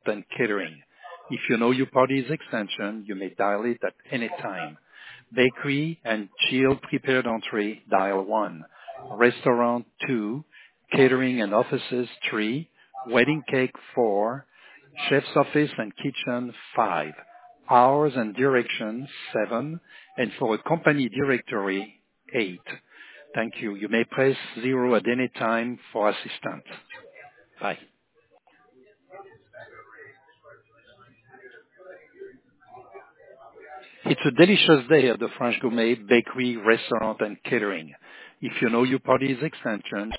and Catering. If you know your party's extension, you may dial it at any time. Bakery and chilled prepared entree, dial 1. Restaurant, 2. Catering and offices, 3. Wedding cake, 4. Chef's office and kitchen, 5. Hours and directions, 7. And for a company directory, 8. Thank you. You may press 0 at any time for assistance. Bye. It's a delicious day at the French Gourmet Bakery, Restaurant and Catering. If you know your party's extension,